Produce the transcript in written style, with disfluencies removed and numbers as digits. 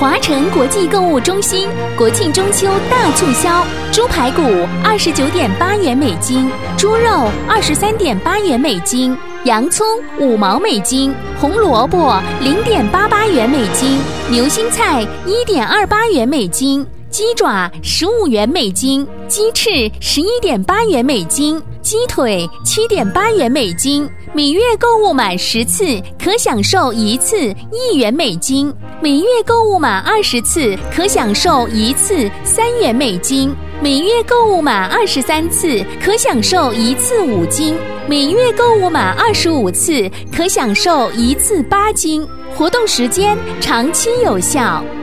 华城国际购物中心国庆中秋大促销，猪排骨29.8元每斤，猪肉23.8元每斤，洋葱5毛每斤，红萝卜0.88元每斤，牛心菜1.28元每斤，鸡爪15元每斤，鸡翅11.8元每斤，鸡腿7.8元每斤。每月购物满10次可享受1次1元美金，每月购物满20次可享受1次3元美金，每月购物满23次可享受1次5金，每月购物满25次可享受1次8金。活动时间长期有效。